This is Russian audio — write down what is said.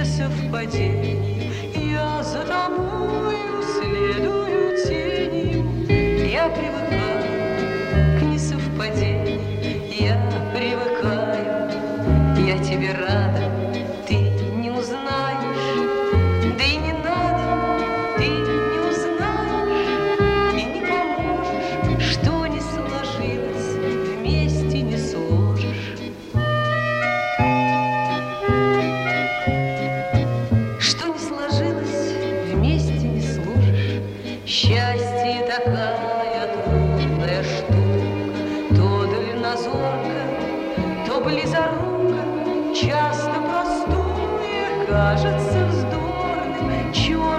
совпадению. Я за тобою следую тенью. Я привыкаю к несовпадению. Я привыкаю, я тебе рада, ты не узнаешь, да и не надо, ты не узнаешь и не поможешь, что не сложилось, вместе не сложишь. Что не сложилось, вместе не сложишь. Счастье такая трудная штука, то дальнозорка, то близорука, часто простое кажется вздорным, черным.